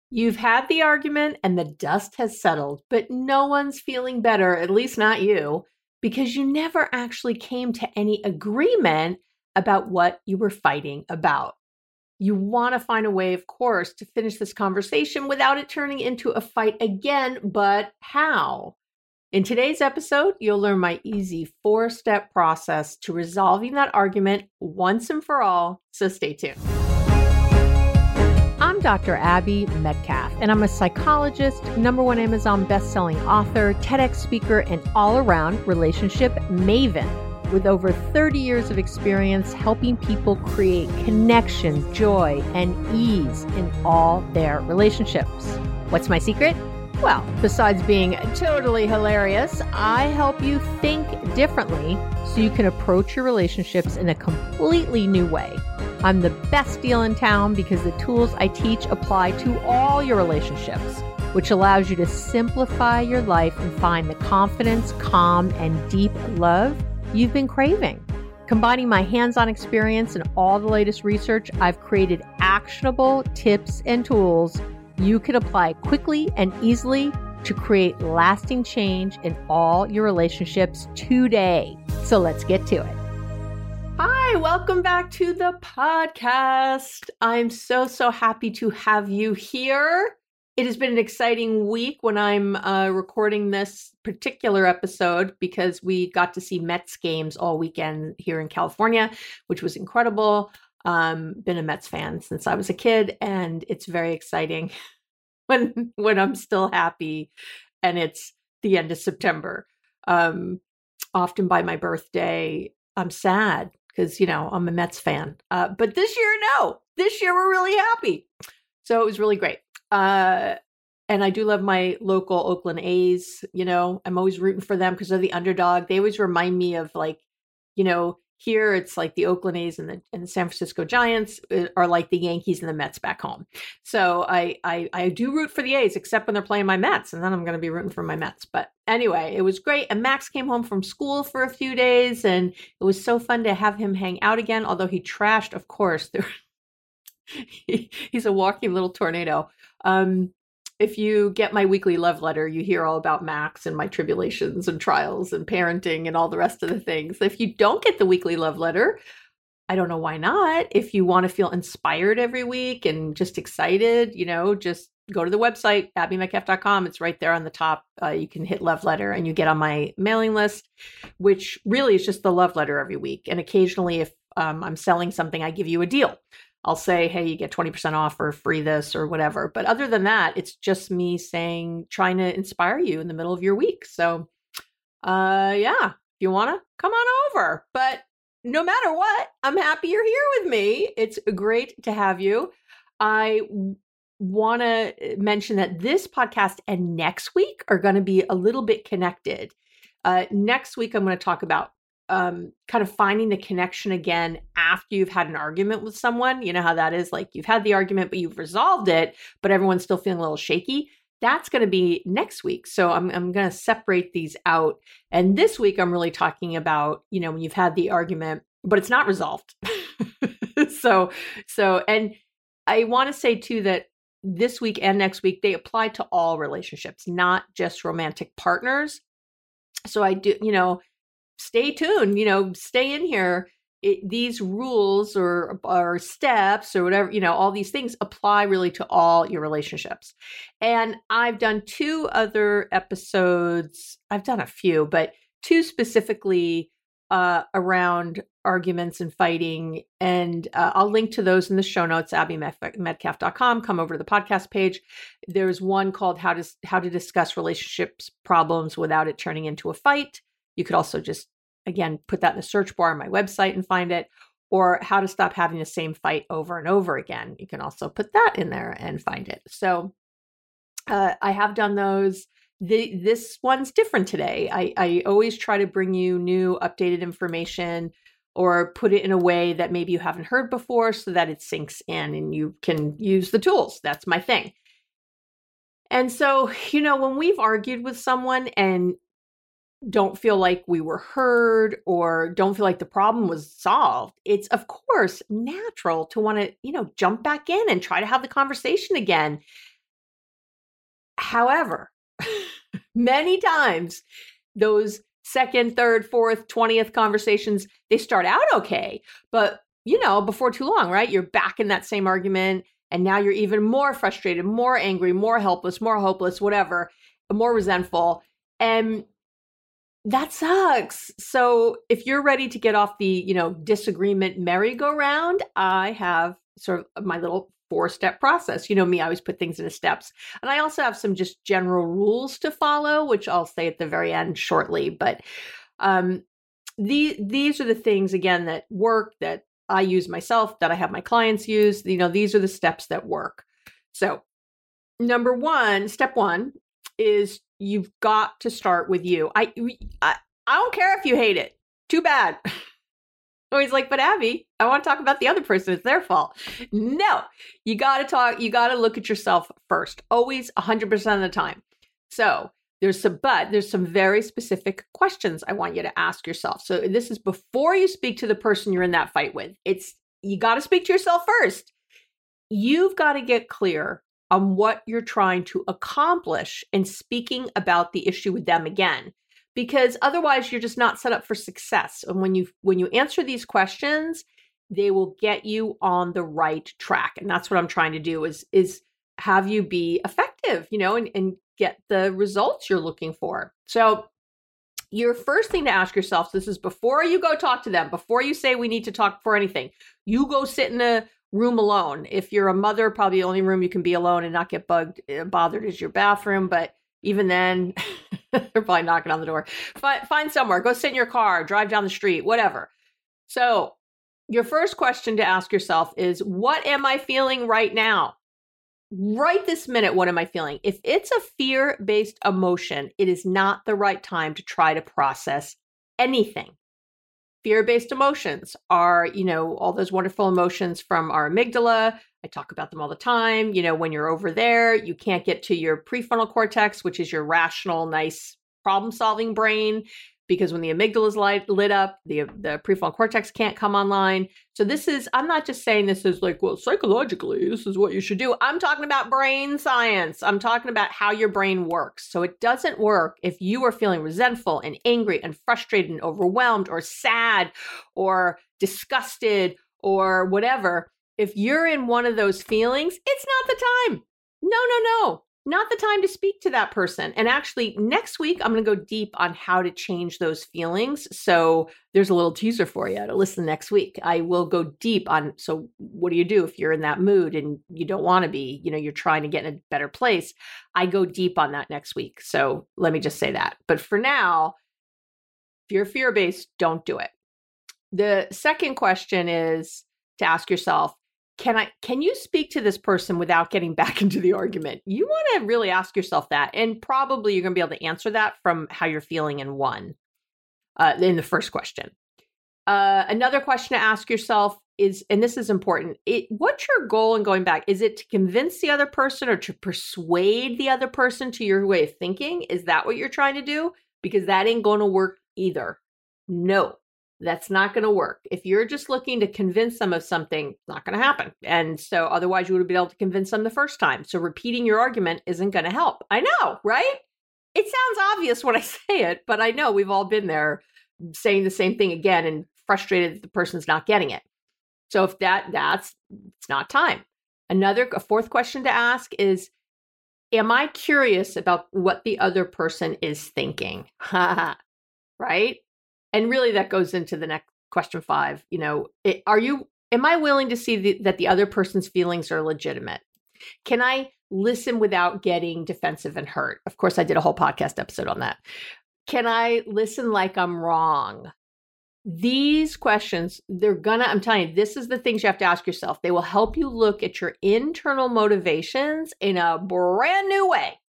You've had the argument and the dust has settled, but no one's feeling better, at least not you, because you never actually came to any agreement about what you were fighting about. You want to find a way, of course, to finish this conversation without it turning into a fight again, but how? In today's episode, you'll learn my easy 4-step process to resolving that argument once and for all, so stay tuned. I'm Dr. Abby Medcalf, and I'm a psychologist, #1 Amazon bestselling author, TEDx speaker, and all-around relationship maven with over 30 years of experience helping people create connection, joy, and ease in all their relationships. What's my secret? Well, besides being totally hilarious, I help you think differently so you can approach your relationships in a completely new way. I'm the best deal in town because the tools I teach apply to all your relationships, which allows you to simplify your life and find the confidence, calm, and deep love you've been craving. Combining my hands-on experience and all the latest research, I've created actionable tips and tools you can apply quickly and easily to create lasting change in all your relationships today. So let's get to it. Hi, welcome back to the podcast. I'm so happy to have you here. It has been an exciting week when I'm recording this particular episode because we got to see Mets games all weekend here in California, which was incredible. Been a Mets fan since I was a kid, and it's very exciting when I'm still happy and it's the end of September. Often by my birthday, I'm sad because, I'm a Mets fan. But this year, no. This year, we're really happy. So it was really great. And I do love my local Oakland A's. I'm always rooting for them because they're the underdog. They always remind me of here it's like the Oakland A's and the San Francisco Giants are like the Yankees and the Mets back home. So I do root for the A's, except when they're playing my Mets, and then I'm going to be rooting for my Mets. But anyway, it was great. And Max came home from school for a few days, and it was so fun to have him hang out again, although he trashed, of course. He's a walking little tornado. If you get my weekly love letter, you hear all about Max and my tribulations and trials and parenting and all the rest of the things. If you don't get the weekly love letter, I don't know why not. If you want to feel inspired every week and just excited, just go to the website, abbymedcalf.com. It's right there on the top. You can hit love letter and you get on my mailing list, which really is just the love letter every week. And occasionally, if I'm selling something, I give you a deal. I'll say, hey, you get 20% off or free this or whatever. But other than that, it's just me trying to inspire you in the middle of your week. So, if you want to come on over. But no matter what, I'm happy you're here with me. It's great to have you. I want to mention that this podcast and next week are going to be a little bit connected. Next week, I'm going to talk about kind of finding the connection again after you've had an argument with someone. You know how that is, like you've had the argument, but you've resolved it, but everyone's still feeling a little shaky. That's going to be next week. So I'm going to separate these out. And this week, I'm really talking about, when you've had the argument, but it's not resolved. So, and I want to say too, that this week and next week, they apply to all relationships, not just romantic partners. So I do, stay tuned, stay in here. These rules or steps or whatever, all these things apply really to all your relationships. And I've done 2 other episodes. I've done a few, but 2 specifically around arguments and fighting. And I'll link to those in the show notes, abbymedcalf.com. Come over to the podcast page. There's one called How to Discuss Relationships Problems Without It Turning into a Fight. You could also just, again, put that in the search bar on my website and find it, or how to stop having the same fight over and over again. You can also put that in there and find it. So I have done those. This one's different today. I always try to bring you new updated information or put it in a way that maybe you haven't heard before so that it sinks in and you can use the tools. That's my thing. And so, when we've argued with someone and don't feel like we were heard or don't feel like the problem was solved, it's of course natural to want to, jump back in and try to have the conversation again. However, many times those second, third, fourth, 20th conversations, they start out okay. But, before too long, right? You're back in that same argument. And now you're even more frustrated, more angry, more helpless, more hopeless, whatever, more resentful. And that sucks. So if you're ready to get off the, disagreement merry-go-round, I have sort of my little 4-step process. You know me, I always put things into steps. And I also have some just general rules to follow, which I'll say at the very end shortly. But these are the things, again, that work, that I use myself, that I have my clients use. These are the steps that work. So step one is you've got to start with you. I don't care if you hate it. Too bad. Always like, but Abby, I want to talk about the other person. It's their fault. No, you got to look at yourself first. Always 100% of the time. So there's some very specific questions I want you to ask yourself. So this is before you speak to the person you're in that fight with. You got to speak to yourself first. You've got to get clear on what you're trying to accomplish in speaking about the issue with them again, because otherwise you're just not set up for success. And when you answer these questions, they will get you on the right track. And that's what I'm trying to do is have you be effective, and get the results you're looking for. So your first thing to ask yourself, this is before you go talk to them, before you say we need to talk for anything, you go sit in a room alone. If you're a mother, probably the only room you can be alone and not get bothered is your bathroom. But even then, they're probably knocking on the door. Find somewhere, go sit in your car, drive down the street, whatever. So your first question to ask yourself is, what am I feeling right now? Right this minute, what am I feeling? If it's a fear-based emotion, it is not the right time to try to process anything. Fear-based emotions are, all those wonderful emotions from our amygdala. I talk about them all the time. When you're over there, you can't get to your prefrontal cortex, which is your rational, nice problem-solving brain, because when the amygdala is lit up, the prefrontal cortex can't come online. So I'm not just saying this is like, well, psychologically, this is what you should do. I'm talking about brain science. I'm talking about how your brain works. So it doesn't work if you are feeling resentful and angry and frustrated and overwhelmed or sad or disgusted or whatever. If you're in one of those feelings, it's not the time. No. Not the time to speak to that person. And actually, next week, I'm going to go deep on how to change those feelings. So there's a little teaser for you to listen next week. I will go deep on, so what do you do if you're in that mood and you don't want to be, you're trying to get in a better place? I go deep on that next week. So let me just say that. But for now, if you're fear-based, don't do it. The second question is to ask yourself, can you speak to this person without getting back into the argument? You want to really ask yourself that. And probably you're going to be able to answer that from how you're feeling in the first question. Another question to ask yourself is, and this is important, what's your goal in going back? Is it to convince the other person or to persuade the other person to your way of thinking? Is that what you're trying to do? Because that ain't going to work either. No. That's not going to work. If you're just looking to convince them of something, it's not going to happen. And so otherwise you would have been able to convince them the first time. So repeating your argument isn't going to help. I know, right? It sounds obvious when I say it, but I know we've all been there saying the same thing again and frustrated that the person's not getting it. So if it's not time. A fourth question to ask is, am I curious about what the other person is thinking? Right? And really that goes into the next question 5. Am I willing to see that the other person's feelings are legitimate? Can I listen without getting defensive and hurt? Of course, I did a whole podcast episode on that. Can I listen like I'm wrong? These questions, I'm telling you, this is the things you have to ask yourself. They will help you look at your internal motivations in a brand new way.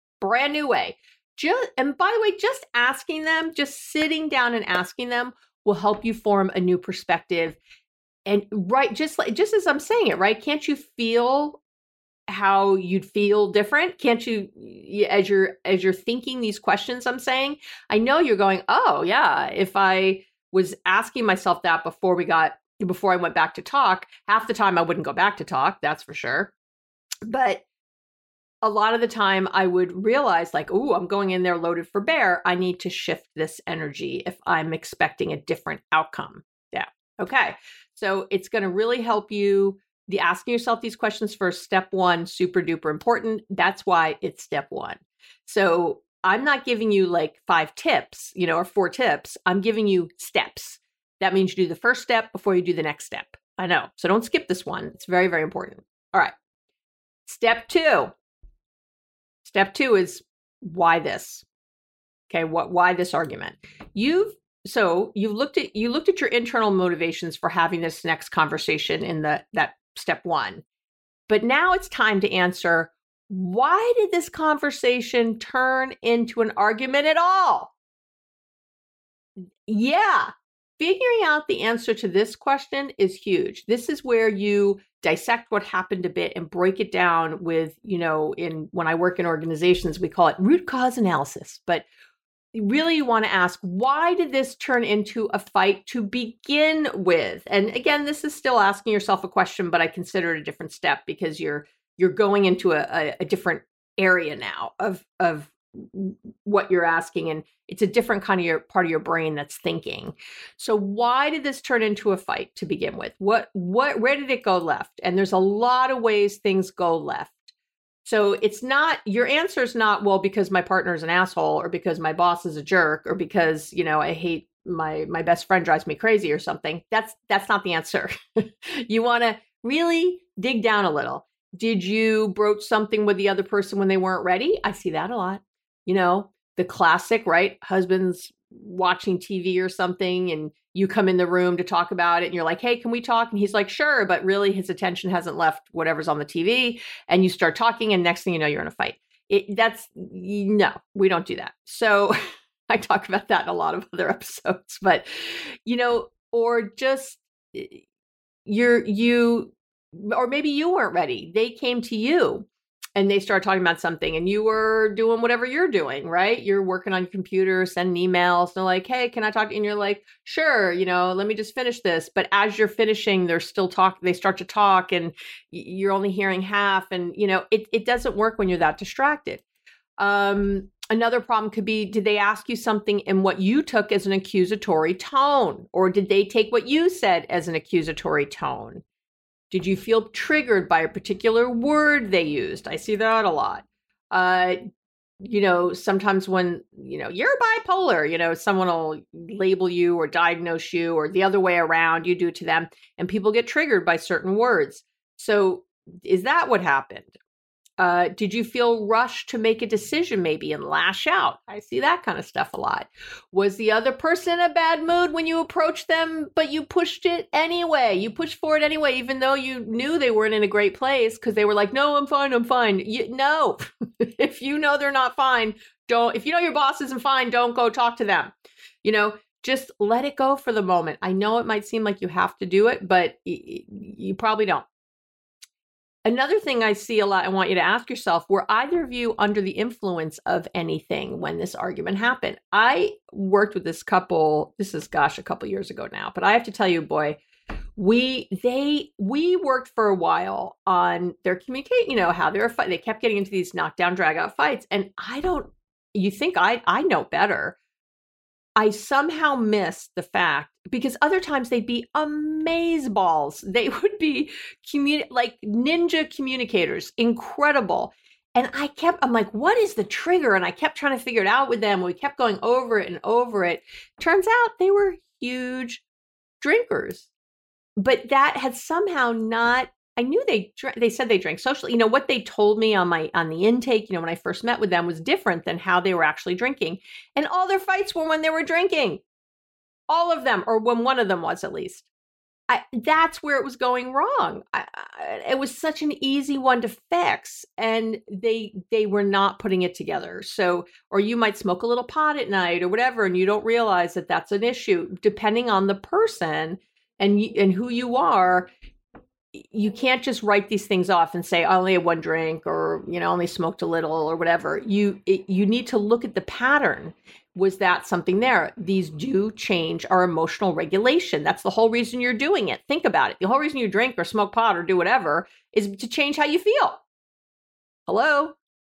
And by the way, just asking them, just sitting down and asking them will help you form a new perspective. And just as I'm saying it, right? Can't you feel how you'd feel different? Can't you, as you're thinking these questions I'm saying, I know you're going, oh yeah, if I was asking myself that before I went back to talk, half the time I wouldn't go back to talk, that's for sure. But a lot of the time I would realize like, oh, I'm going in there loaded for bear. I need to shift this energy if I'm expecting a different outcome. Yeah. Okay. So it's going to really help you. The asking yourself these questions first, step one, super duper important. That's why it's step one. So I'm not giving you like 5 tips, or 4 tips. I'm giving you steps. That means you do the first step before you do the next step. I know. So don't skip this one. It's very, very important. All right. Step 2. Step 2 is why this? Okay, why this argument? You looked at your internal motivations for having this next conversation in that step 1. But now it's time to answer, why did this conversation turn into an argument at all? Yeah. Figuring out the answer to this question is huge. This is where you dissect what happened a bit and break it down with, when I work in organizations, we call it root cause analysis. But really you want to ask, why did this turn into a fight to begin with? And again, this is still asking yourself a question, but I consider it a different step because you're going into a different area now of what you're asking, and it's a different kind of part of your brain that's thinking. So why did this turn into a fight to begin with? Where did it go left? And there's a lot of ways things go left. So it's not, your answer is not, well, because my partner is an asshole, or because my boss is a jerk, or because, I hate my best friend drives me crazy or something. That's not the answer. You want to really dig down a little. Did you broach something with the other person when they weren't ready? I see that a lot. The classic, right? Husband's watching TV or something and you come in the room to talk about it and you're like, hey, can we talk? And he's like, sure. But really his attention hasn't left whatever's on the TV, and you start talking and next thing you know, you're in a fight. No, we don't do that. So I talk about that in a lot of other episodes, but or just or maybe you weren't ready. They came to you and they started talking about something and you were doing whatever you're doing, right? You're working on your computer, sending emails. They're like, hey, can I talk to you? And you're like, sure, let me just finish this. But as you're finishing, they're still talking. They start to talk and you're only hearing half. And, it doesn't work when you're that distracted. Another problem could be, did they ask you something in what you took as an accusatory tone? Or did they take what you said as an accusatory tone? Did you feel triggered by a particular word they used? I see that a lot. Sometimes when, you're bipolar, someone will label you or diagnose you, or the other way around, you do it to them, and people get triggered by certain words. So is that what happened? Did you feel rushed to make a decision maybe and lash out? I see that kind of stuff a lot. Was the other person in a bad mood when you approached them, but you pushed it anyway? You pushed forward anyway, even though you knew they weren't in a great place because they were like, no, I'm fine. No, if you know they're not fine, if you know your boss isn't fine, don't go talk to them. Just let it go for the moment. I know it might seem like you have to do it, but you probably don't. Another thing I see a lot, I want you to ask yourself, were either of you under the influence of anything when this argument happened? I worked with this couple, this is, a couple years ago now, but I have to tell you, boy, we worked for a while on their communication, how they were fighting. They kept getting into these knockdown, drag out fights. And you think I know better. I somehow missed the fact, because other times they'd be amazeballs. They would be like ninja communicators, incredible. And I'm like, what is the trigger? And I kept trying to figure it out with them. We kept going over it and over it. Turns out they were huge drinkers, but that had somehow not, I knew they said they drank socially. What they told me on the intake, when I first met with them, was different than how they were actually drinking. And all their fights were when they were drinking. All of them, or when one of them was, at least. That's where it was going wrong. It was such an easy one to fix, and they were not putting it together. So, or you might smoke a little pot at night or whatever, and you don't realize that that's an issue. Depending on the person and who you are, you can't just write these things off and say, I only had one drink, or, only smoked a little, or whatever. You need to look at the pattern. Was that something there? These do change our emotional regulation. That's the whole reason you're doing it. Think about it. The whole reason you drink or smoke pot or do whatever is to change how you feel. Hello?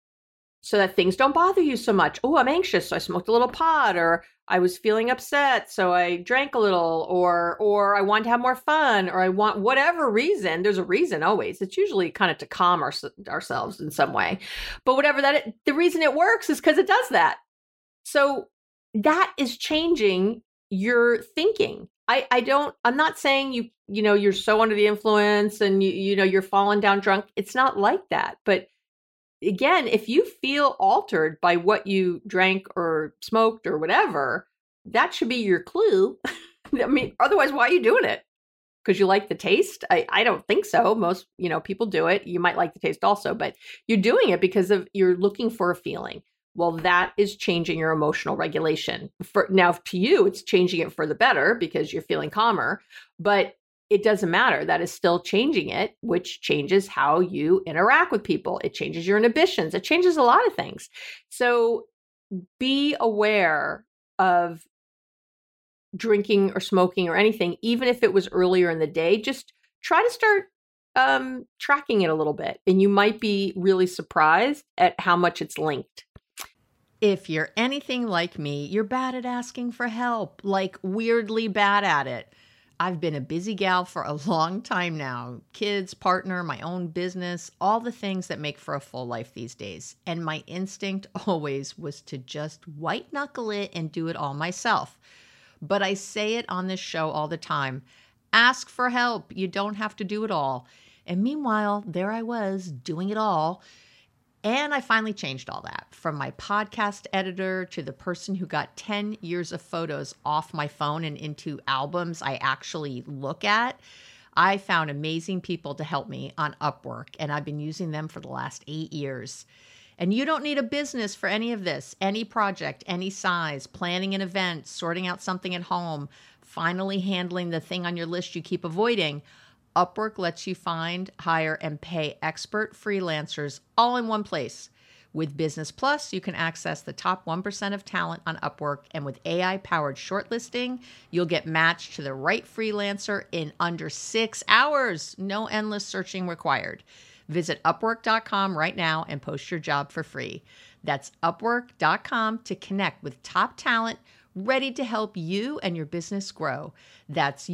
so that things don't bother you so much. Oh, I'm anxious, so I smoked a little pot, or I was feeling upset, so I drank a little, or I want to have more fun, or I want whatever reason. There's a reason always. It's usually kind of to calm ourselves in some way. But whatever the reason it works is because it does that. So that is changing your thinking. I'm not saying you're so under the influence and you're falling down drunk. It's not like that. But again, if you feel altered by what you drank or smoked or whatever, that should be your clue. I mean, otherwise, why are you doing it? Because you like the taste? I don't think so. Most, people do it. You might like the taste also, but you're doing it because you're looking for a feeling. Well, that is changing your emotional regulation. Now, to you, it's changing it for the better because you're feeling calmer, but it doesn't matter. That is still changing it, which changes how you interact with people. It changes your inhibitions. It changes a lot of things. So be aware of drinking or smoking or anything, even if it was earlier in the day. Just try to start tracking it a little bit, and you might be really surprised at how much it's linked. If you're anything like me, you're bad at asking for help, like weirdly bad at it. I've been a busy gal for a long time now. Kids, partner, my own business, all the things that make for a full life these days. And my instinct always was to just white knuckle it and do it all myself. But I say it on this show all the time. Ask for help. You don't have to do it all. And meanwhile, there I was doing it all. And I finally changed all that, from my podcast editor to the person who got 10 years of photos off my phone and into albums I actually look at. I found amazing people to help me on Upwork, and I've been using them for the last 8 years. And you don't need a business for any of this, any project, any size, planning an event, sorting out something at home, finally handling the thing on your list you keep avoiding. Upwork lets you find, hire, and pay expert freelancers all in one place. With Business Plus, you can access the top 1% of talent on Upwork, and with AI-powered shortlisting, you'll get matched to the right freelancer in under 6 hours. No endless searching required. Visit Upwork.com right now and post your job for free. That's Upwork.com to connect with top talent ready to help you and your business grow. That's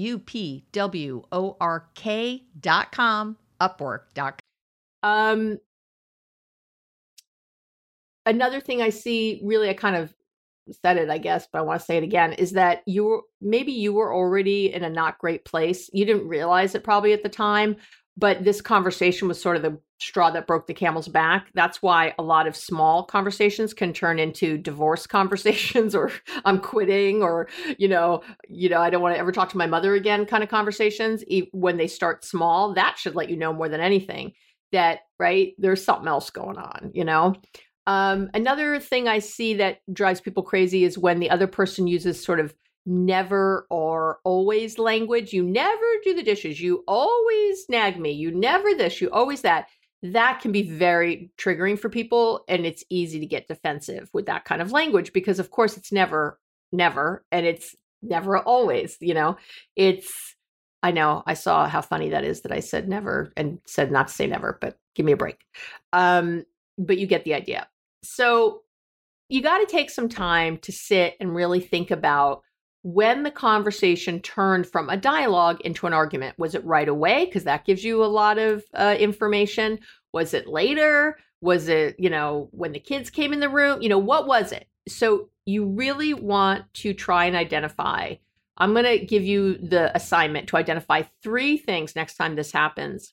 UPWORK.com, Upwork.com. Another thing I see, really, I kind of said it, I guess, but I want to say it again, is that maybe you were already in a not great place. You didn't realize it probably at the time, but this conversation was sort of the straw that broke the camel's back. That's why a lot of small conversations can turn into divorce conversations, or I'm quitting, or, I don't want to ever talk to my mother again kind of conversations. When they start small, that should let you know more than anything that, right, there's something else going on, Another thing I see that drives people crazy is when the other person uses sort of never or always language. You never do the dishes. You always nag me. You never this, you always that. That can be very triggering for people. And it's easy to get defensive with that kind of language because, of course, it's never, and it's never always, I know, I saw how funny that is that I said never and said not to say never, but give me a break. But you get the idea. So you got to take some time to sit and really think about when the conversation turned from a dialogue into an argument. Was it right away? Because that gives you a lot of information. Was it later? Was it, when the kids came in the room? What was it? So you really want to try and identify. I'm going to give you the assignment to identify 3 things next time this happens.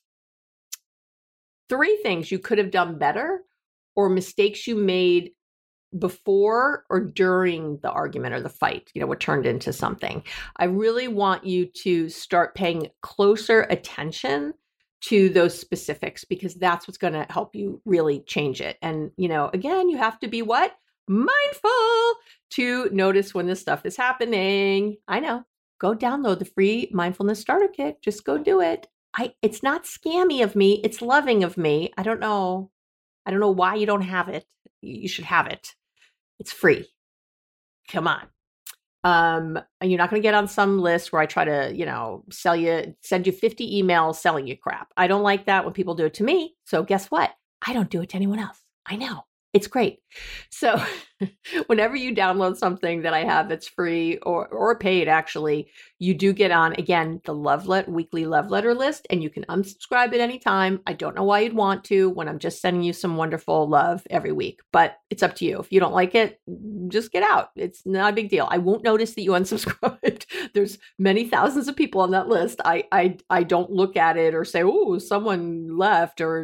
3 things you could have done better, or mistakes you made before or during the argument or the fight, what turned into something. I really want you to start paying closer attention to those specifics, because that's what's going to help you really change it. And, again, you have to be what? Mindful to notice when this stuff is happening. I know. Go download the free mindfulness starter kit. Just go do it. It's not scammy of me. It's loving of me. I don't know why you don't have it. You should have it. It's free. Come on. You're not going to get on some list where I try to, send you 50 emails selling you crap. I don't like that when people do it to me. So guess what? I don't do it to anyone else. I know. It's great. So whenever you download something that I have that's free or paid, actually, you do get on, again, the weekly love letter list, and you can unsubscribe at any time. I don't know why you'd want to when I'm just sending you some wonderful love every week, but it's up to you. If you don't like it, just get out. It's not a big deal. I won't notice that you unsubscribed. There's many thousands of people on that list. I don't look at it or say, oh, someone left, or,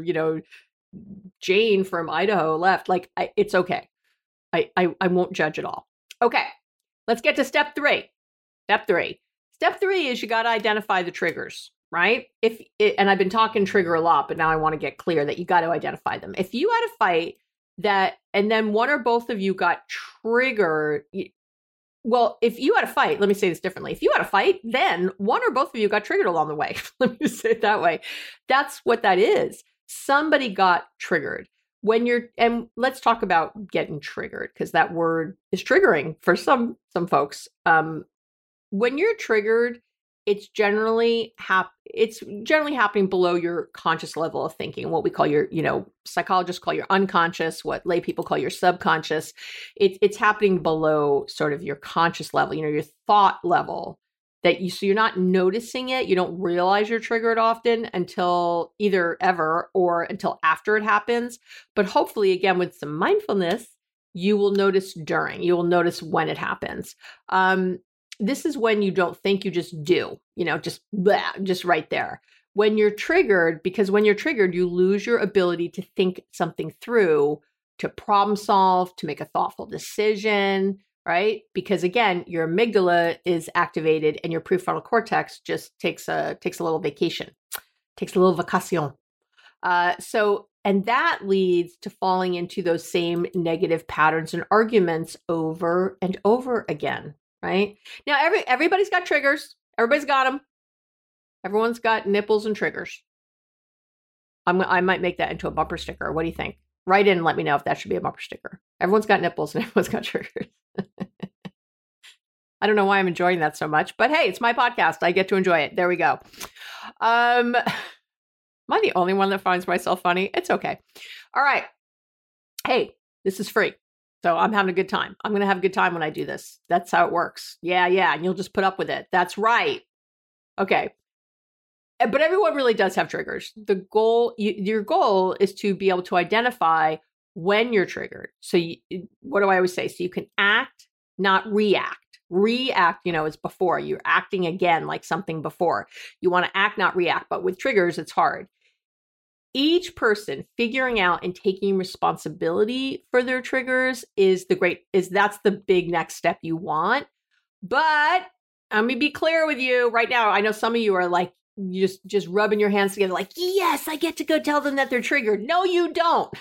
Jane from Idaho left. Like, it's okay. I won't judge at all. Okay, let's get to step 3. Step 3 is you got to identify the triggers, right? And I've been talking trigger a lot, but now I want to get clear that you got to identify them. If you had a fight and then one or both of you got triggered, well, if you had a fight, let me say this differently. If you had a fight, then one or both of you got triggered along the way. Let me say it that way. That's what that is. Somebody got triggered. And let's talk about getting triggered, because that word is triggering for some folks. When you're triggered, it's generally happening below your conscious level of thinking, what we call your, psychologists call your unconscious, what lay people call your subconscious. It's happening below sort of your conscious level, your thought level. So you're not noticing it. You don't realize you're triggered often until either ever or until after it happens. But hopefully, again, with some mindfulness, you will notice you will notice when it happens. This is when you don't think, you just do, just right there. When you're triggered, because when you're triggered, you lose your ability to think something through, to problem solve, to make a thoughtful decision, right? Because again, your amygdala is activated and your prefrontal cortex just takes a little vacation, takes a little vacation. And that leads to falling into those same negative patterns and arguments over and over again, right? Now, everybody's got triggers. Everybody's got them. Everyone's got nipples and triggers. I might make that into a bumper sticker. What do you think? Write in and let me know if that should be a bumper sticker. Everyone's got nipples and everyone's got triggers. I don't know why I'm enjoying that so much, but hey, it's my podcast. I get to enjoy it. There we go. Am I the only one that finds myself funny? It's okay. All right. Hey, this is free. So I'm having a good time. I'm going to have a good time when I do this. That's how it works. Yeah. And you'll just put up with it. That's right. Okay. But everyone really does have triggers. Your goal is to be able to identify when you're triggered. So what do I always say? So you can act, not react. React, is before. You're acting again like something before. You want to act, not react. But with triggers, it's hard. Each person figuring out and taking responsibility for their triggers that's the big next step you want. But let me be clear with you right now. I know some of you are like, just rubbing your hands together like, yes, I get to go tell them that they're triggered. No, you don't.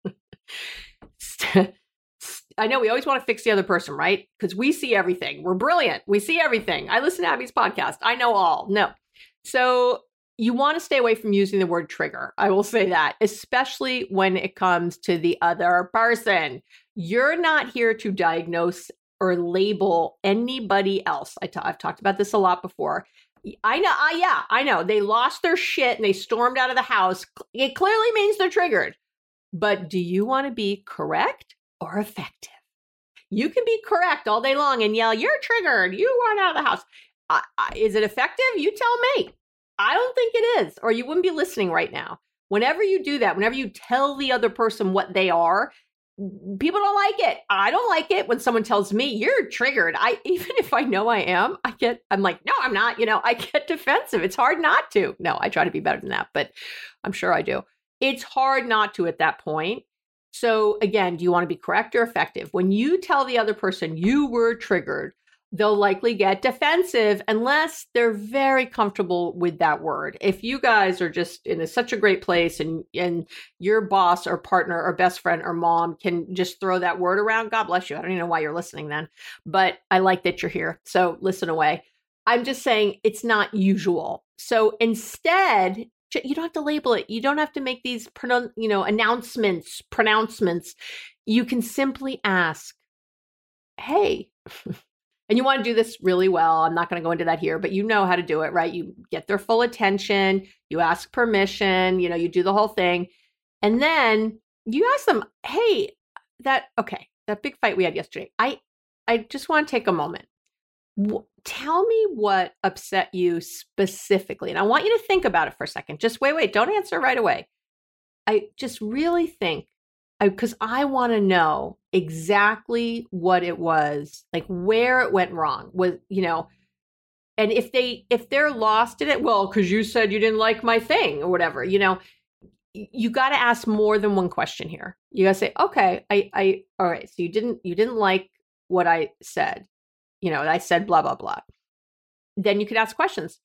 I know we always want to fix the other person, right? Because we see everything. We're brilliant. We see everything. I listen to Abby's podcast. I know all. No. So you want to stay away from using the word trigger. I will say that, especially when it comes to the other person. You're not here to diagnose or label anybody else. I've talked about this a lot before. I know. They lost their shit and they stormed out of the house. It clearly means they're triggered. But do you want to be correct or effective? You can be correct all day long and yell, you're triggered. You run out of the house. Is it effective? You tell me. I don't think it is, or you wouldn't be listening right now. Whenever you do that, whenever you tell the other person what they are, people don't like it. I don't like it when someone tells me you're triggered. Even if I know I am, I'm like, no, I'm not. I get defensive. It's hard not to. No, I try to be better than that, but I'm sure I do. It's hard not to at that point. So again, do you want to be correct or effective? When you tell the other person you were triggered, they'll likely get defensive unless they're very comfortable with that word. If you guys are just in such a great place and your boss or partner or best friend or mom can just throw that word around, God bless you. I don't even know why you're listening then, but I like that you're here. So listen away. I'm just saying it's not usual. So instead, you don't have to label it. You don't have to make these pronouncements. You can simply ask, hey, and you want to do this really well. I'm not going to go into that here, but you know how to do it, right? You get their full attention. You ask permission. You do the whole thing. And then you ask them, hey, that big fight we had yesterday. I just want to take a moment. Tell me what upset you specifically. And I want you to think about it for a second. Just wait, don't answer right away. I just really think, because I want to know exactly what it was, like where it went wrong. Was, and if they're lost in it, well, because you said you didn't like my thing or whatever, you got to ask more than one question here. You got to say, okay, all right. So you didn't like what I said. I said blah, blah, blah. Then you could ask questions.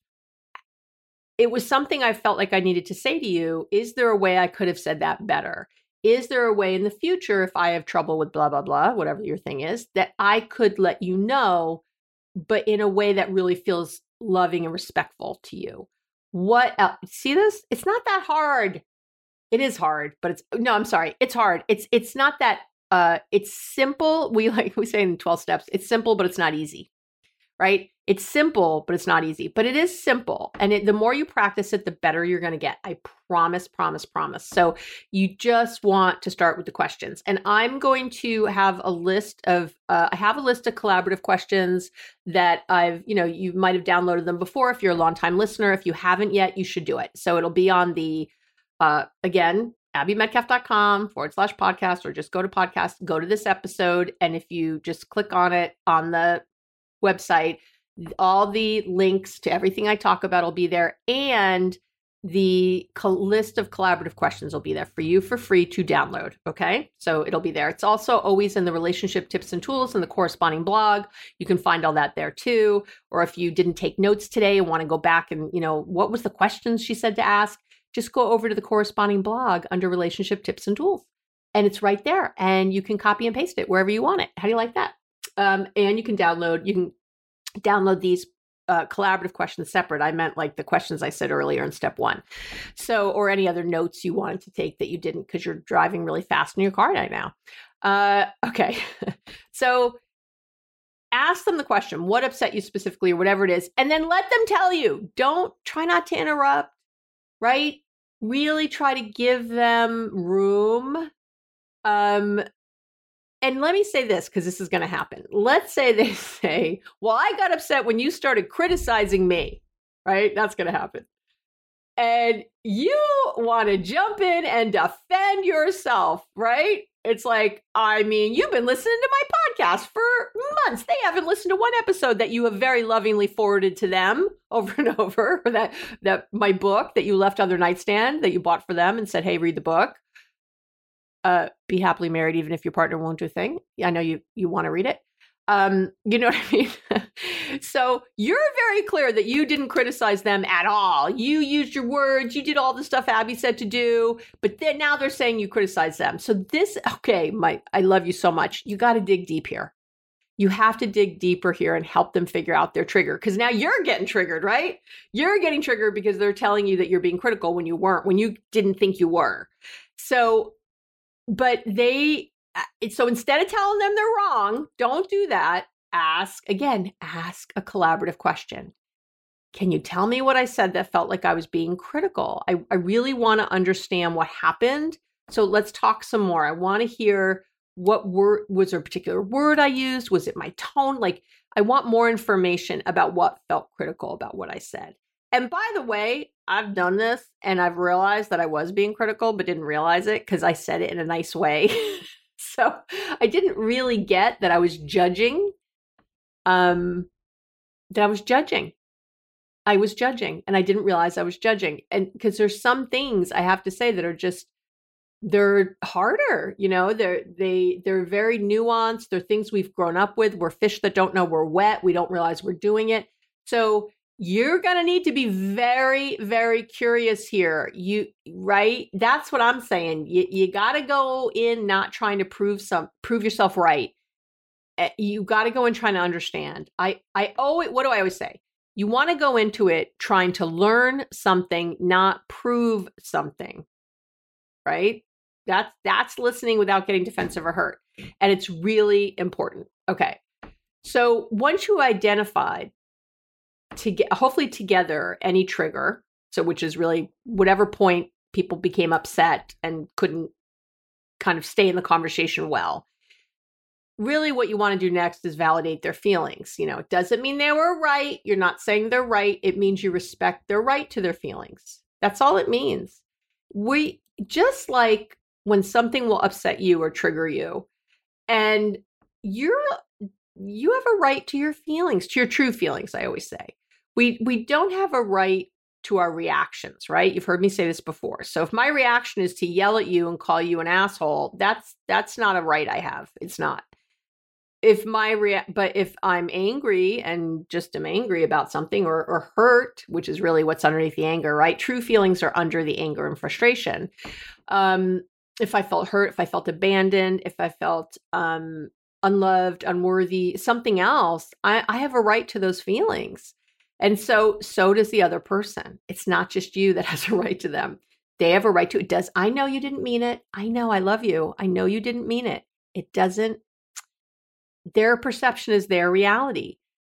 It was something I felt like I needed to say to you. Is there a way I could have said that better? Is there a way in the future, if I have trouble with blah, blah, blah, whatever your thing is, that I could let you know, but in a way that really feels loving and respectful to you? What else? See this? It's not that hard. It is hard, but I'm sorry. It's hard. It's not that, it's simple. We say in 12 steps, it's simple, but it's not easy, right? It's simple, but it's not easy, but it is simple. And the more you practice it, the better you're going to get. I promise, promise, promise. So you just want to start with the questions. And I'm going to have a list of, I have a list of collaborative questions that you might have downloaded them before. If you're a longtime listener, if you haven't yet, you should do it. So it'll be on the, again, abbymetcalf.com/podcast, or just go to podcast, go to this episode. And if you just click on it on the website, all the links to everything I talk about will be there. And the list of collaborative questions will be there for you for free to download. Okay. So it'll be there. It's also always in the relationship tips and tools and the corresponding blog. You can find all that there too. Or if you didn't take notes today and want to go back and, what was the questions she said to ask? Just go over to the corresponding blog under relationship tips and tools. And it's right there. And you can copy and paste it wherever you want it. How do you like that? And you can download these collaborative questions separate. I meant like the questions I said earlier in step 1. So, or any other notes you wanted to take that you didn't because you're driving really fast in your car right now. Okay. So ask them the question, what upset you specifically or whatever it is, and then let them tell you. Try not to interrupt, right? Really try to give them room. And let me say this, because this is going to happen. Let's say they say, well, I got upset when you started criticizing me, right? That's going to happen. And you want to jump in and defend yourself, right? It's like, you've been listening to my podcast for months. They haven't listened to one episode that you have very lovingly forwarded to them over and over, or that my book that you left on their nightstand that you bought for them and said, hey, read the book. Be happily married, even if your partner won't do a thing. I know you want to read it. You know what I mean? So you're very clear that you didn't criticize them at all. You used your words. You did all the stuff Abby said to do, but then now they're saying you criticize them. So I love you so much. You got to dig deep here. You have to dig deeper here and help them figure out their trigger. Because now you're getting triggered, right? You're getting triggered because they're telling you that you're being critical when you weren't, when you didn't think you were. So instead of telling them they're wrong, don't do that. Ask a collaborative question. Can you tell me what I said that felt like I was being critical? I really want to understand what happened. So let's talk some more. I want to hear was there a particular word I used? Was it my tone? Like, I want more information about what felt critical about what I said. And by the way, I've done this and I've realized that I was being critical, but didn't realize it because I said it in a nice way. So I didn't really get that I was judging, I was judging, and I didn't realize I was judging. And because there's some things I have to say that are just, they're harder, they're very nuanced. They're things we've grown up with. We're fish that don't know we're wet. We don't realize we're doing it. So you're going to need to be very, very curious here. Right? That's what I'm saying. You got to go in not trying to prove yourself right. You got to go in trying to understand. What do I always say? You want to go into it trying to learn something, not prove something. Right? That's listening without getting defensive or hurt. And it's really important. Okay. So once you identified hopefully together any trigger, so which is really whatever point people became upset and couldn't kind of stay in the conversation well. Really what you want to do next is validate their feelings. It doesn't mean they were right. You're not saying they're right. It means you respect their right to their feelings. That's all it means. We just like when something will upset you or trigger you, and you have a right to your feelings, to your true feelings, I always say. We don't have a right to our reactions, right? You've heard me say this before. So if my reaction is to yell at you and call you an asshole, that's not a right I have. It's not. But if I'm angry and just am angry about something or hurt, which is really what's underneath the anger, right? True feelings are under the anger and frustration. If I felt hurt, if I felt abandoned, if I felt unloved, unworthy, something else, I have a right to those feelings. And so does the other person. It's not just you that has a right to them. They have a right to it. I know you didn't mean it. I know I love you. I know you didn't mean it. It doesn't. Their perception is their reality.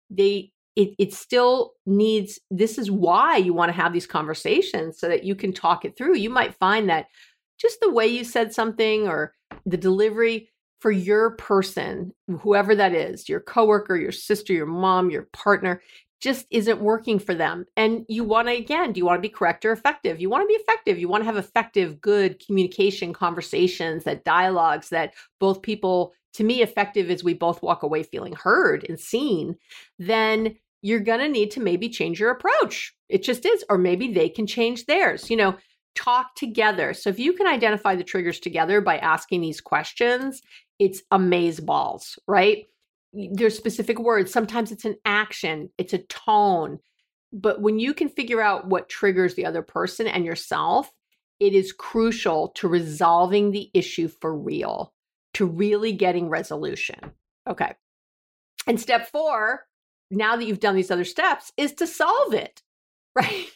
It still needs, this is why you want to have these conversations so that you can talk it through. You might find that just the way you said something or the delivery for your person, whoever that is, your coworker, your sister, your mom, your partner, just isn't working for them. And you want to, again, do you want to be correct or effective? You want to be effective. You want to have effective, good communication, conversations, that dialogues that both people, to me, effective is we both walk away feeling heard and seen. Then you're going to need to maybe change your approach. It just is. Or maybe they can change theirs, talk together. So if you can identify the triggers together by asking these questions, it's amazeballs, right? There's specific words. Sometimes it's an action, it's a tone. But when you can figure out what triggers the other person and yourself, it is crucial to resolving the issue for real, to really getting resolution. Okay. And step 4, now that you've done these other steps, is to solve it, right?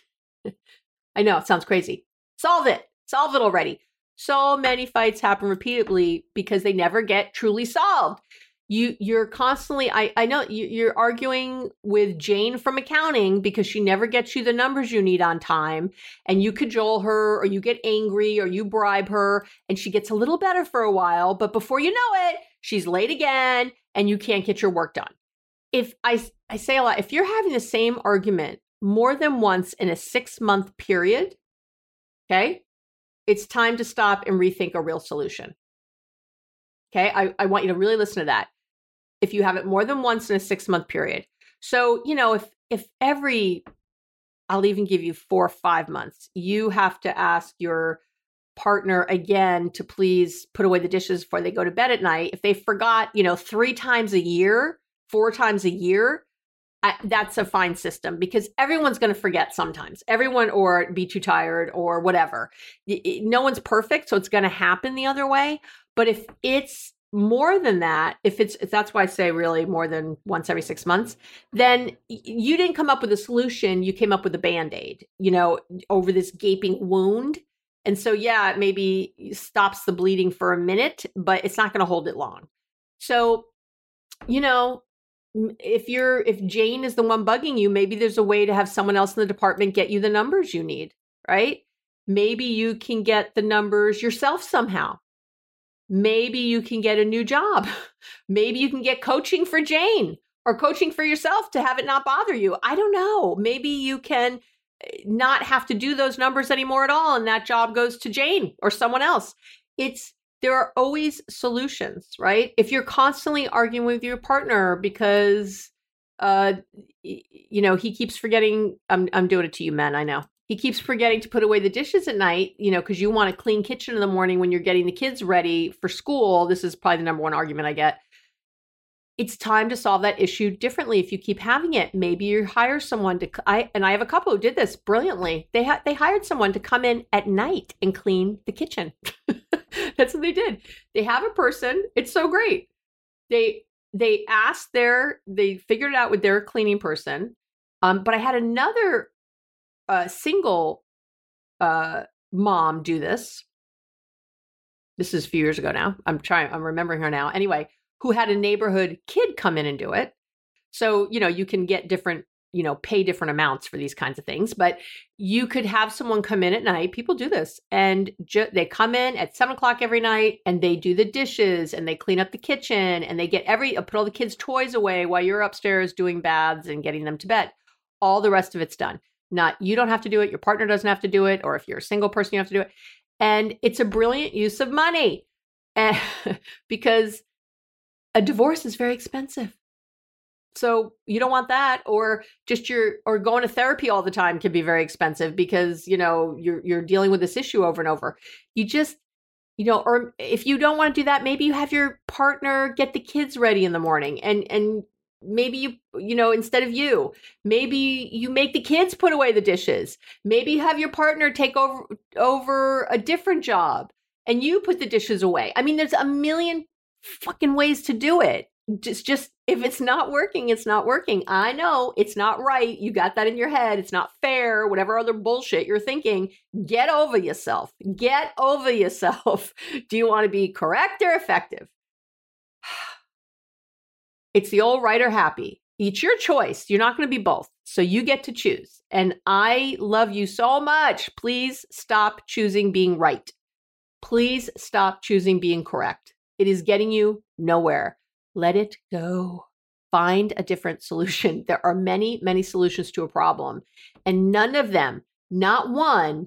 I know it sounds crazy. Solve it already. So many fights happen repeatedly because they never get truly solved. You're constantly, I know you're arguing with Jane from accounting because she never gets you the numbers you need on time, and you cajole her or you get angry or you bribe her and she gets a little better for a while, but before you know it, she's late again and you can't get your work done. If I say a lot, if you're having the same argument more than once in a 6-month period, okay, it's time to stop and rethink a real solution. Okay, I want you to really listen to that. If you have it more than once in a 6-month period. So, if every, I'll even give you 4 or 5 months, you have to ask your partner again to please put away the dishes before they go to bed at night. If they forgot, 3 times a year, 4 times a year, that's a fine system because everyone's going to forget sometimes. Everyone, or be too tired or whatever. No one's perfect, so it's going to happen the other way. But if it's more than that, if that's why I say really more than once every 6 months, then you didn't come up with a solution. You came up with a Band-Aid, over this gaping wound. And so, yeah, it maybe stops the bleeding for a minute, but it's not going to hold it long. So, if Jane is the one bugging you, maybe there's a way to have someone else in the department get you the numbers you need, right? Maybe you can get the numbers yourself somehow. Maybe you can get a new job. Maybe you can get coaching for Jane or coaching for yourself to have it not bother you. I don't know. Maybe you can not have to do those numbers anymore at all, and that job goes to Jane or someone else. There are always solutions, right? If you're constantly arguing with your partner because, he keeps forgetting, I'm doing it to you men, I know. He keeps forgetting to put away the dishes at night, because you want a clean kitchen in the morning when you're getting the kids ready for school. This is probably the number one argument I get. It's time to solve that issue differently. If you keep having it, maybe you hire someone I have a couple who did this brilliantly. They hired someone to come in at night and clean the kitchen. That's what they did. They have a person. It's so great. They figured it out with their cleaning person. But I had another single mom do this. This is a few years ago now. I'm remembering her now. Anyway, who had a neighborhood kid come in and do it. So, you can get different pay different amounts for these kinds of things, but you could have someone come in at night. People do this, and they come in at 7:00 every night, and they do the dishes, and they clean up the kitchen, and they put all the kids' toys away while you're upstairs doing baths and getting them to bed. All the rest of it's done. You don't have to do it. Your partner doesn't have to do it. Or if you're a single person, you have to do it. And it's a brilliant use of money because a divorce is very expensive. So you don't want that, or going to therapy all the time can be very expensive because, you're dealing with this issue over and over. You just, or if you don't want to do that, maybe you have your partner get the kids ready in the morning and maybe instead of maybe you make the kids put away the dishes. Maybe you have your partner take over a different job and you put the dishes away. I mean, there's a million fucking ways to do it. Just if it's not working, it's not working. I know it's not right. You got that in your head. It's not fair. Whatever other bullshit you're thinking, get over yourself. Get over yourself. Do you want to be correct or effective? It's the old right or happy. It's your choice. You're not going to be both. So you get to choose. And I love you so much. Please stop choosing being right. Please stop choosing being correct. It is getting you nowhere. Let it go. Find a different solution. There are many, many solutions to a problem, and none of them, not one,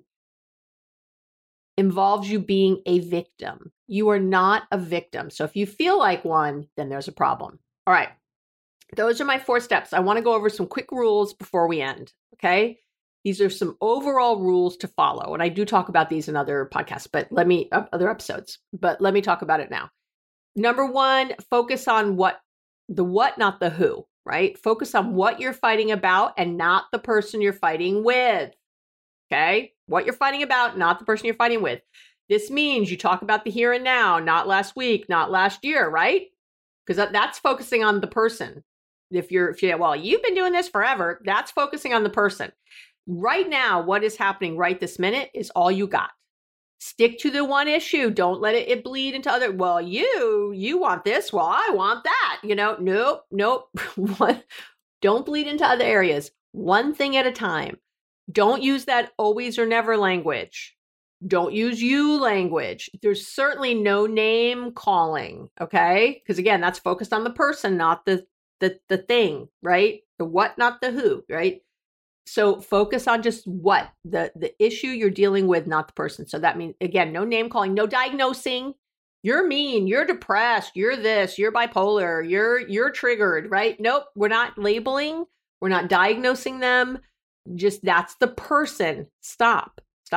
involves you being a victim. You are not a victim. So if you feel like one, then there's a problem. All right. Those are my 4 steps. I want to go over some quick rules before we end. Okay. These are some overall rules to follow. And I do talk about these in other podcasts, other episodes, but let me talk about it now. Number 1, focus on the what, not the who, right? Focus on what you're fighting about and not the person you're fighting with. Okay. What you're fighting about, not the person you're fighting with. This means you talk about the here and now, not last week, not last year, right? Because that's focusing on the person. If you've been doing this forever, that's focusing on the person. Right now, what is happening right this minute is all you got. Stick to the one issue. Don't let it bleed into other. Well, you want this. Well, I want that. Nope. Don't bleed into other areas. One thing at a time. Don't use that always or never language. Don't use you language. There's certainly no name calling. Okay. Because again, that's focused on the person, not the thing, right? The what, not the who, right? So focus on just what the issue you're dealing with, not the person. So that means, again, no name calling, no diagnosing. You're mean, you're depressed, you're this, you're bipolar, you're triggered, right? Nope, we're not labeling, we're not diagnosing them. Just that's the person. Stop.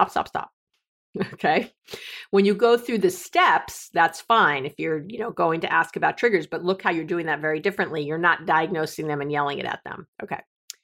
Okay. When you go through the steps, that's fine if you're, going to ask about triggers, but look how you're doing that very differently. You're not diagnosing them and yelling it at them. Okay.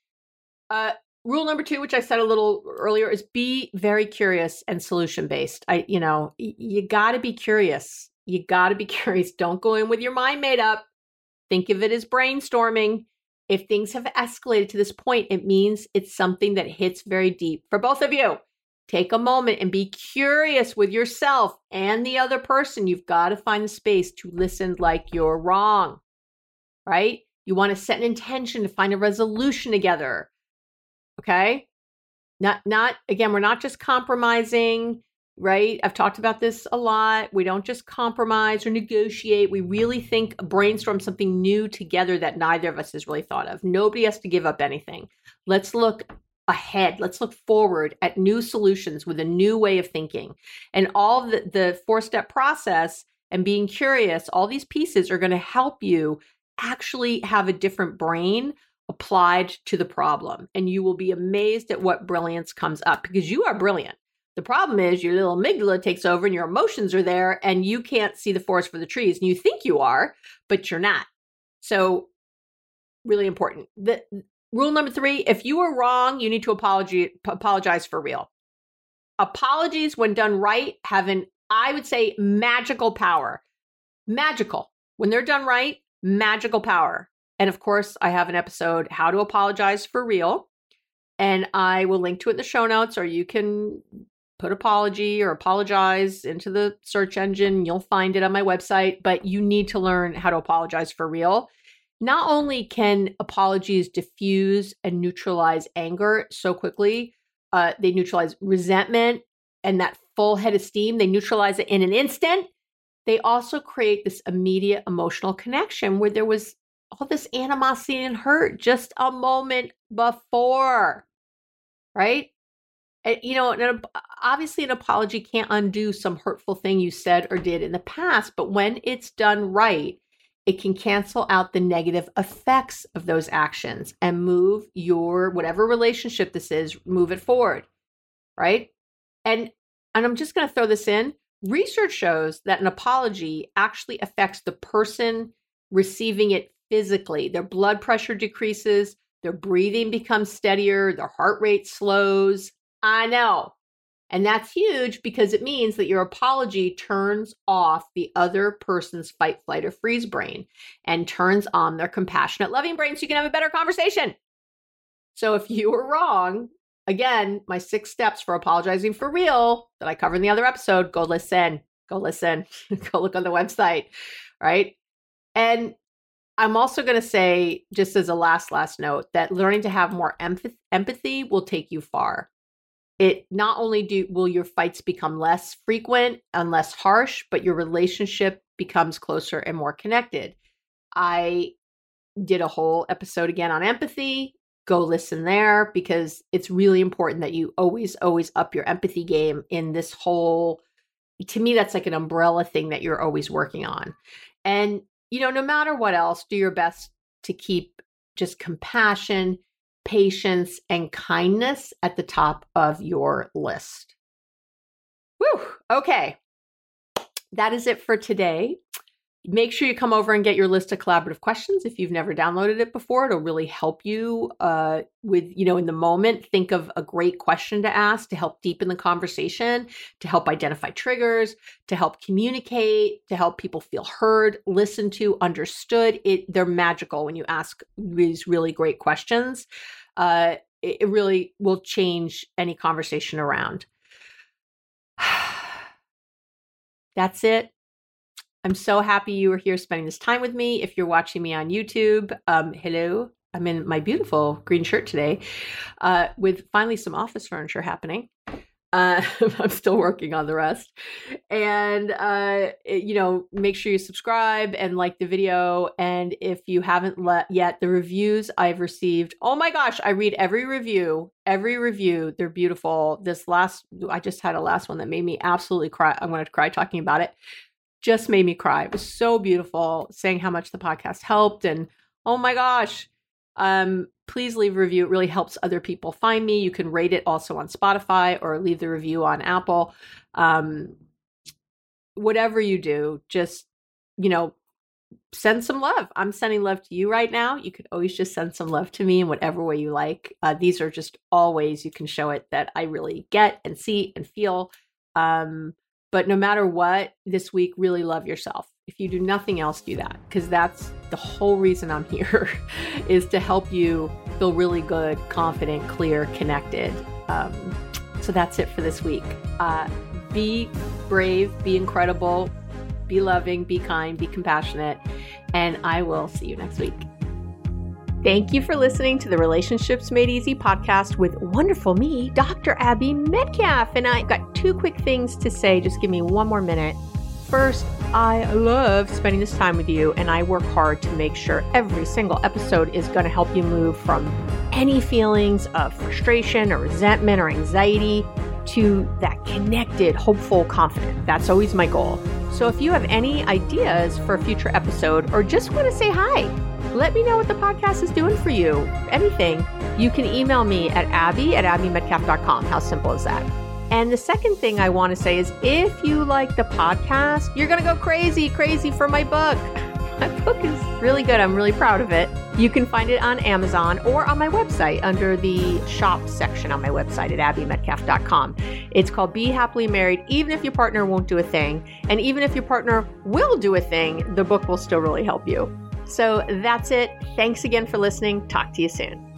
Rule number 2, which I said a little earlier, is be very curious and solution-based. You got to be curious. You got to be curious. Don't go in with your mind made up. Think of it as brainstorming. If things have escalated to this point, it means it's something that hits very deep for both of you. Take a moment and be curious with yourself and the other person. You've got to find the space to listen like you're wrong, right? You want to set an intention to find a resolution together. Okay. Again, we're not just compromising, right? I've talked about this a lot. We don't just compromise or negotiate. We really brainstorm something new together that neither of us has really thought of. Nobody has to give up anything. Let's look ahead. Let's look forward at new solutions with a new way of thinking. And all the 4-step process and being curious, all these pieces are going to help you actually have a different brain applied to the problem. And you will be amazed at what brilliance comes up, because you are brilliant. The problem is your little amygdala takes over and your emotions are there and you can't see the forest for the trees. And you think you are, but you're not. So really important. Rule number 3, if you were wrong, you need to apologize for real. Apologies, when done right, have I would say, magical power. Magical. When they're done right, magical power. And of course, I have an episode, How to Apologize for Real. And I will link to it in the show notes, or you can put apology or apologize into the search engine. You'll find it on my website, but you need to learn how to apologize for real. not only can apologies diffuse and neutralize anger so quickly, they neutralize resentment and that full head of steam. They neutralize it in an instant. They also create this immediate emotional connection where there was all this animosity and hurt just a moment before, right? And, obviously an apology can't undo some hurtful thing you said or did in the past, but when it's done right, it can cancel out the negative effects of those actions and move your, whatever relationship this is, move it forward, right? And I'm just going to throw this in. Research shows that an apology actually affects the person receiving it physically. Their blood pressure decreases, their breathing becomes steadier, their heart rate slows. I know. And that's huge because it means that your apology turns off the other person's fight, flight, or freeze brain and turns on their compassionate, loving brain so you can have a better conversation. So if you were wrong, again, my 6 steps for apologizing for real that I covered in the other episode, go listen, go look on the website, right? And I'm also going to say, just as a last note, that learning to have more empathy will take you far. It not only will your fights become less frequent and less harsh, but your relationship becomes closer and more connected. I did a whole episode again on empathy. Go listen there because it's really important that you always up your empathy game in this whole, to me, that's like an umbrella thing that you're always working on. And, no matter what else, do your best to keep just compassion, patience, and kindness at the top of your list. Whew. Okay. That is it for today. Make sure you come over and get your list of collaborative questions. If you've never downloaded it before, it'll really help you with, in the moment, think of a great question to ask to help deepen the conversation, to help identify triggers, to help communicate, to help people feel heard, listened to, understood. They're magical when you ask these really great questions. It really will change any conversation around. That's it. I'm so happy you were here spending this time with me. If you're watching me on YouTube, hello. I'm in my beautiful green shirt today with finally some office furniture happening. I'm still working on the rest. And, make sure you subscribe and like the video. And if you haven't yet, the reviews I've received, oh my gosh, I read every review. They're beautiful. I just had a last one that made me absolutely cry. I wanted to cry talking about it. Just made me cry. It was so beautiful, saying how much the podcast helped. And oh my gosh, please leave a review. It really helps other people find me. You can rate it also on Spotify or leave the review on Apple. Whatever you do, just, send some love. I'm sending love to you right now. You could always just send some love to me in whatever way you like. These are just all ways you can show it that I really get and see and feel. But no matter what, this week, really love yourself. If you do nothing else, do that. Because that's the whole reason I'm here, is to help you feel really good, confident, clear, connected. So that's it for this week. Be brave, be incredible, be loving, be kind, be compassionate. And I will see you next week. Thank you for listening to the Relationships Made Easy podcast with wonderful me, Dr. Abby Metcalf. And I've got 2 quick things to say. Just give me 1 more minute. First, I love spending this time with you, and I work hard to make sure every single episode is going to help you move from any feelings of frustration or resentment or anxiety to that connected, hopeful, confident. That's always my goal. So if you have any ideas for a future episode or just want to say hi, let me know what the podcast is doing for you. Anything, you can email me at abby@abbymetcalf.com. How simple is that? And the second thing I want to say is if you like the podcast, you're going to go crazy for my book. My book is really good. I'm really proud of it. You can find it on Amazon or on my website under the shop section on my website at abbymetcalf.com. It's called Be Happily Married, Even If Your Partner Won't Do a Thing. And even if your partner will do a thing, the book will still really help you. So that's it. Thanks again for listening. Talk to you soon.